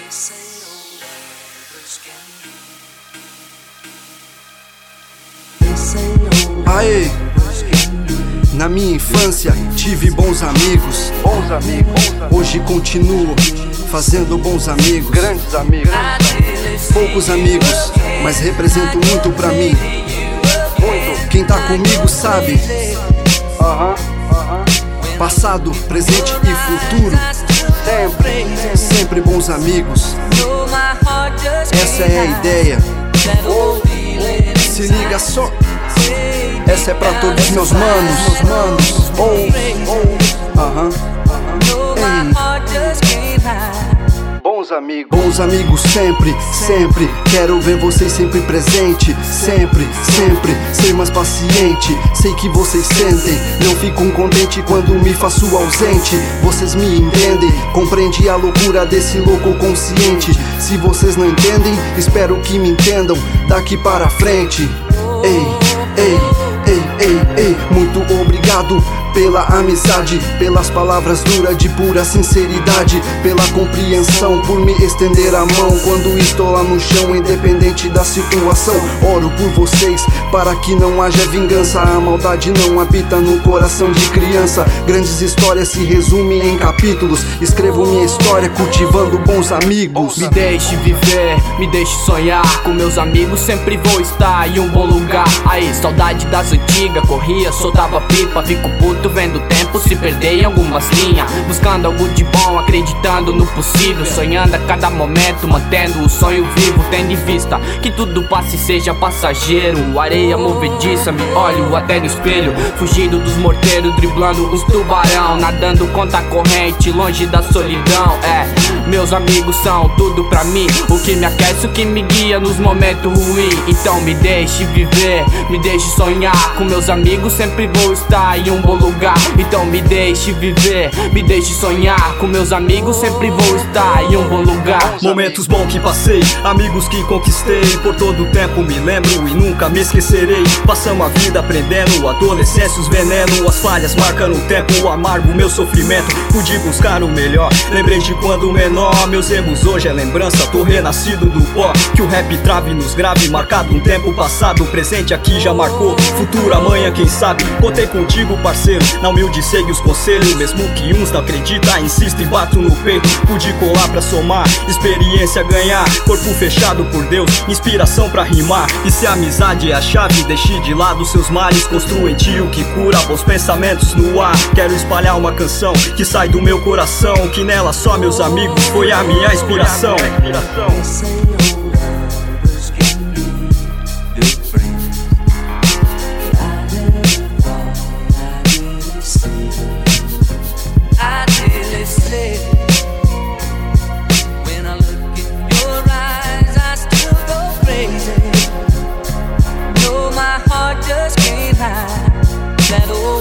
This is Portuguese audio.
Aê! Na minha infância tive bons amigos. Hoje continuo fazendo bons amigos. Grandes amigos. Poucos amigos, mas representam muito pra mim. Quem tá comigo sabe. Passado, presente e futuro. Sempre bons amigos. Essa é a ideia. Se liga só. Essa é pra todos meus manos. Bons amigos sempre, sempre. Quero ver vocês sempre presente. Sempre, sempre, ser mais paciente. Sei que vocês sentem, não fico contente quando me faço ausente. Vocês me entendem, compreende a loucura desse louco consciente. Se vocês não entendem, espero que me entendam daqui para frente. Ei, muito obrigado pela amizade, pelas palavras duras de pura sinceridade, pela compreensão, por me estender a mão quando estou lá no chão, independente da situação. Oro por vocês para que não haja vingança, a maldade não habita no coração de criança. Grandes histórias se resumem em capítulos, escrevo minha história cultivando bons amigos. Me deixe viver, me deixe sonhar, com meus amigos sempre vou estar em um bom lugar. Aí, saudade das antigas, corria, soltava pipa, fico puto vendo o tempo se perder em algumas linhas, buscando algo de bom, acreditando no possível, sonhando a cada momento, mantendo o sonho vivo, tendo em vista que tudo passe e seja passageiro. Areia movediça, me olho até no espelho, fugindo dos morteiros, driblando os tubarão, nadando contra a corrente, longe da solidão. Meus amigos são tudo pra mim, o que me aquece, o que me guia nos momentos ruins. Então me deixe viver, me deixe sonhar, com meus amigos sempre vou estar em um bom lugar. Então me deixe viver, me deixe sonhar, com meus amigos sempre vou estar em um bom lugar. Momentos bons que passei, amigos que conquistei, por todo o tempo me lembro e nunca me esquecerei. Passamos a vida aprendendo, adolescência os veneno, as falhas marcando o tempo, o amargo meu sofrimento. Pude buscar o melhor, lembrei de quando menor, meus erros hoje é lembrança, tô renascido do pó. Que o rap trave nos grave, marcado um tempo passado, o presente aqui já marcou, futuro amanhã quem sabe. Contei contigo parceiro, na humilde segue os conselhos, mesmo que uns não acreditam, insisto e bato no peito. Pude colar pra somar, experiência ganhar, corpo fechado por Deus, inspiração pra rimar. E se a amizade é a chave, deixe de lado seus males, construa em ti o que cura, bons pensamentos no ar. Quero espalhar uma canção que sai do meu coração, que nela só meus amigos foi a minha inspiração. Just can't hide that old